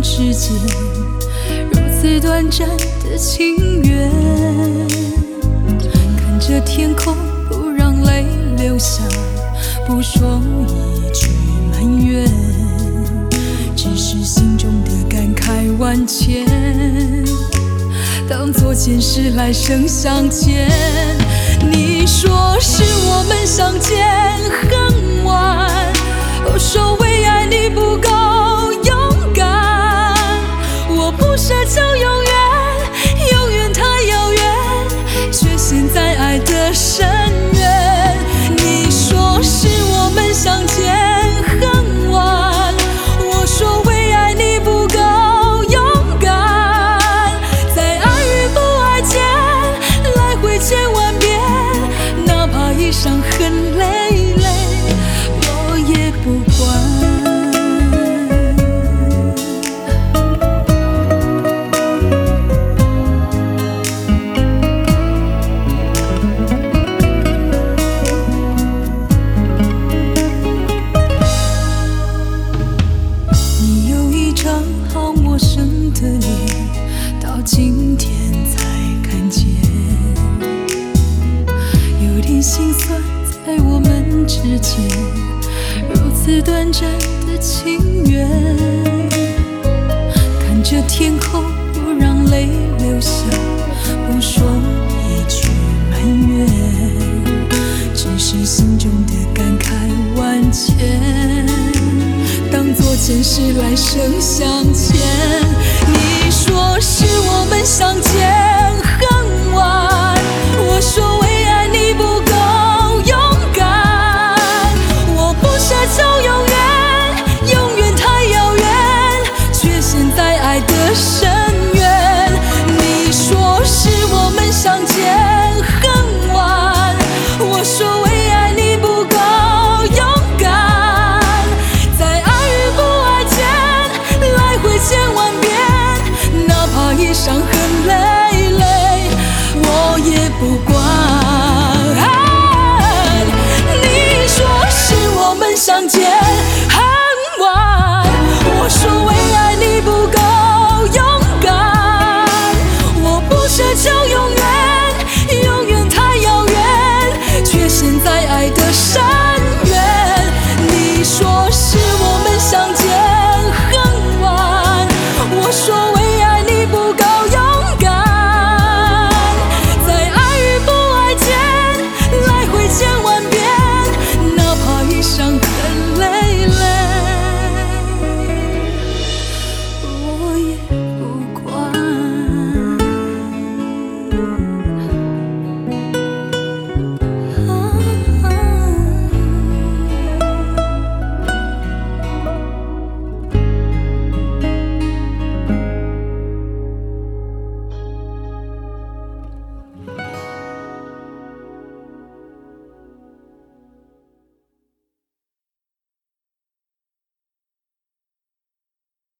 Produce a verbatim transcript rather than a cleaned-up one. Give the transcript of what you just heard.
之间，如此短暂的情缘。看着天空，不让泪流下，不说一句埋怨，只是心中的感慨万千，当作前世来生相见。你说是我们相见很晚，我说为爱你不够勇敢，我不奢求永远，永远太遥远，却陷在爱的深渊。你说是我们相见很晚，我说为爱你不够勇敢，在爱与不爱间来回千万遍，哪怕一伤痕累累，我也不管。你有一张好陌生的脸，到今天才看见，有点心酸在我们之间，如此短暂的情缘。看着天空，不让泪流下，不说一句埋怨，只是心中的感慨万千，当作前世来生相欠。你说是我们相见很晚，我说为爱你不够勇敢，我不奢求永远，永远太遥远，却陷在爱的深渊。你说是我们相见很晚，我说为爱你不够勇敢，在爱与不爱间来回千万遍，哪怕一伤痕